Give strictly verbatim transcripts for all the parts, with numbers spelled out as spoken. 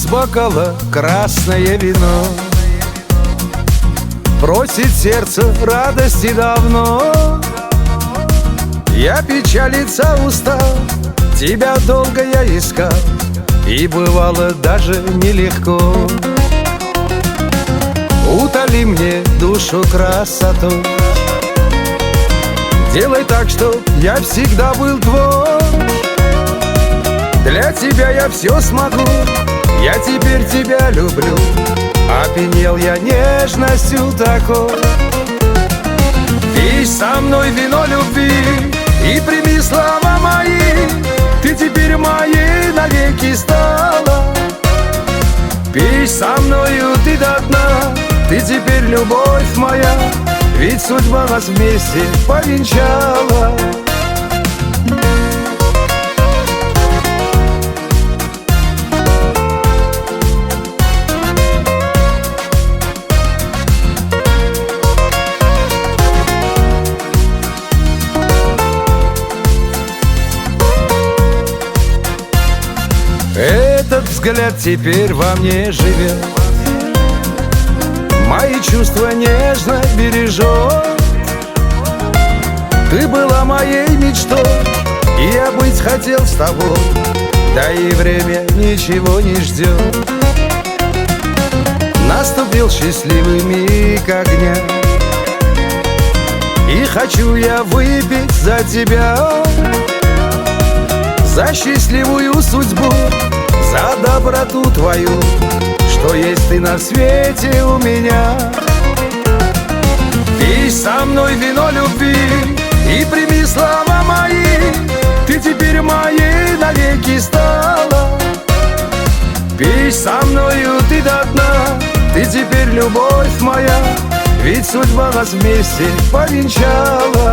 бокала красное вино. Просит сердце радости давно. Я печалиться устал, тебя долго я искал, и бывало даже нелегко. Утоли мне душу красоту, делай так, чтоб я всегда был твой. Для тебя я все смогу, я теперь тебя люблю. Опьянел я нежностью такой. Пей со мной вино любви и прими слова мои. Ты теперь моей навеки стала. Пей со мною ты до дна, ты теперь любовь моя, ведь судьба нас вместе повенчала. Этот взгляд теперь во мне живет, мои чувства нежно бережет. Ты была моей мечтой, и я быть хотел с тобой, да и время ничего не ждет. Наступил счастливый миг огня, и хочу я выпить за тебя, за счастливую судьбу, за доброту твою, что есть ты на свете у меня. Пей со мной вино любви и прими слова мои. Ты теперь моей навеки стала. Пей со мною ты до дна, ты теперь любовь моя, ведь судьба нас вместе повенчала.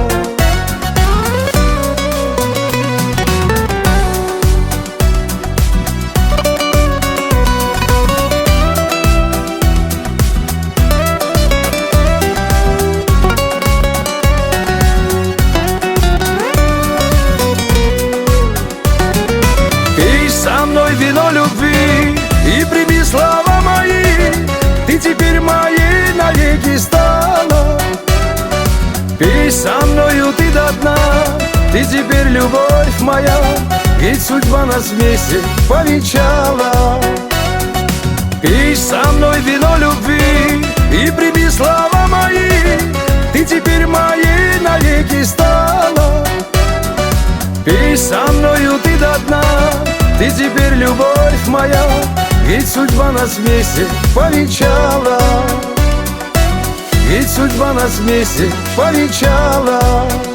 Со мной вино любви и прими слова мои. Ты теперь моей навеки стала. Пей со мною ты до дна, ты теперь любовь моя, ведь судьба нас вместе повенчала. Пей со мной вино любви и прими слова мои. Ты теперь моей навеки стала. Пей со мною ты до дна, ты теперь любовь моя, ведь судьба нас вместе повенчала. Ведь судьба нас вместе повенчала.